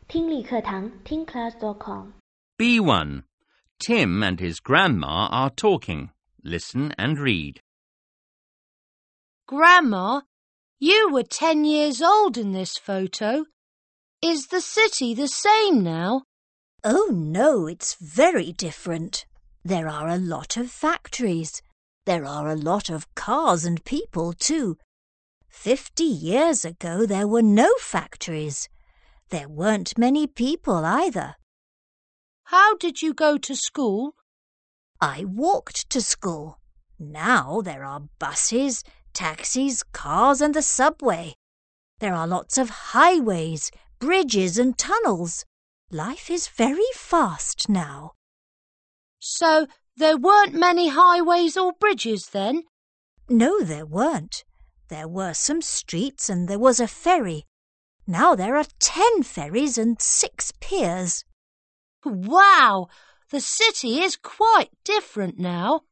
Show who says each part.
Speaker 1: 听力课堂听class.com
Speaker 2: B1. Tim and his grandma are talking. Listen and read.
Speaker 3: Grandma, you were 10 years old in this photo. Is the city the same now?
Speaker 4: Oh no, it's very different. There are a lot of factories. There are a lot of cars and people too. 50 years ago there were no factories. There weren't many people either.
Speaker 3: How did you go to school?
Speaker 4: I walked to school. Now there are buses, taxis, cars and the subway. There are lots of highways, bridges and tunnels. Life is very fast now.
Speaker 3: So there weren't many highways or bridges then?
Speaker 4: No, there weren't. There were some streets and there was a ferry. Now there are 10 ferries and 6 piers.
Speaker 3: Wow! The city is quite different now.